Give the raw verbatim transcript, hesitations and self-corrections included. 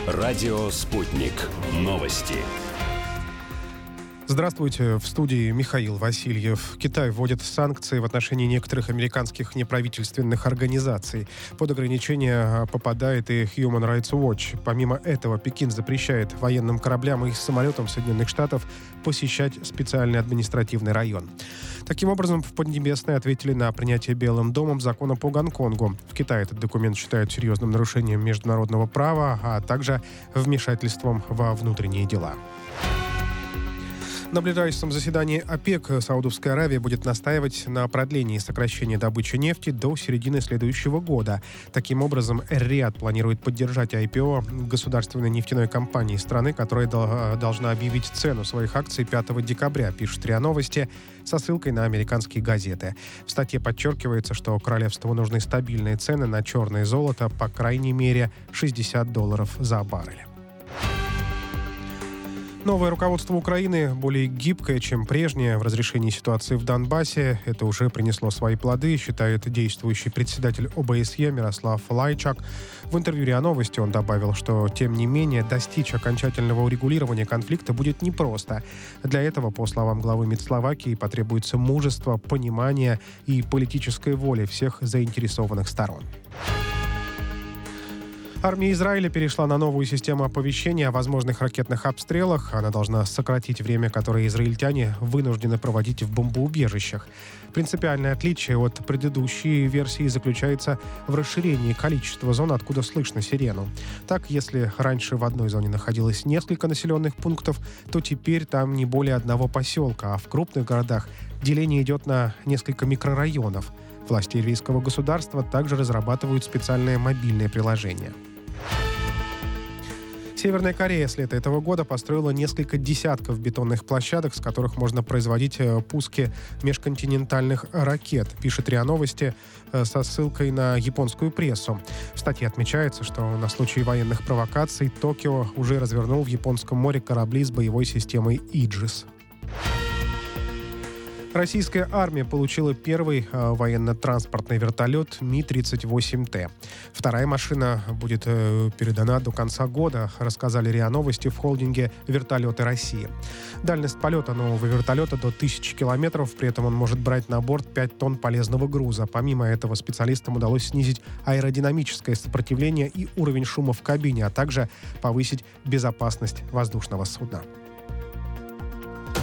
Радио «Спутник». Новости. Здравствуйте. В студии Михаил Васильев. Китай вводит санкции в отношении некоторых американских неправительственных организаций. Под ограничения попадает и Human Rights Watch. Помимо этого, Пекин запрещает военным кораблям и самолетам Соединенных Штатов посещать специальный административный район. Таким образом, в Поднебесной ответили на принятие Белым домом закона по Гонконгу. В Китае этот документ считают серьезным нарушением международного права, а также вмешательством во внутренние дела. На ближайшем заседании ОПЕК Саудовская Аравия будет настаивать на продлении сокращения добычи нефти до середины следующего года. Таким образом, Эр-Рияд планирует поддержать ай пи о государственной нефтяной компании страны, которая должна объявить цену своих акций пятого декабря, пишет РИА Новости, со ссылкой на американские газеты. В статье подчеркивается, что королевству нужны стабильные цены на черное золото, по крайней мере шестьдесят долларов за баррель. Новое руководство Украины более гибкое, чем прежнее в разрешении ситуации в Донбассе. Это уже принесло свои плоды, считает действующий председатель о бэ эс е Мирослав Лайчак. В интервью РИА Новости он добавил, что, тем не менее, достичь окончательного урегулирования конфликта будет непросто. Для этого, по словам главы МИД Словакии, потребуется мужество, понимание и политическая воля всех заинтересованных сторон. Армия Израиля перешла на новую систему оповещения о возможных ракетных обстрелах. Она должна сократить время, которое израильтяне вынуждены проводить в бомбоубежищах. Принципиальное отличие от предыдущей версии заключается в расширении количества зон, откуда слышно сирену. Так, если раньше в одной зоне находилось несколько населенных пунктов, то теперь там не более одного поселка, а в крупных городах деление идет на несколько микрорайонов. Власти еврейского государства также разрабатывают специальное мобильное приложение. Северная Корея с лета этого года построила несколько десятков бетонных площадок, с которых можно производить пуски межконтинентальных ракет, пишет РИА Новости со ссылкой на японскую прессу. В статье отмечается, что на случай военных провокаций Токио уже развернул в Японском море корабли с боевой системой «Иджис». Российская армия получила первый э, военно-транспортный вертолет Ми тридцать восемь Т. Вторая машина будет э, передана до конца года, рассказали РИА Новости в холдинге «Вертолеты России». Дальность полета нового вертолета до тысячи километров, при этом он может брать на борт пять тонн полезного груза. Помимо этого, специалистам удалось снизить аэродинамическое сопротивление и уровень шума в кабине, а также повысить безопасность воздушного судна.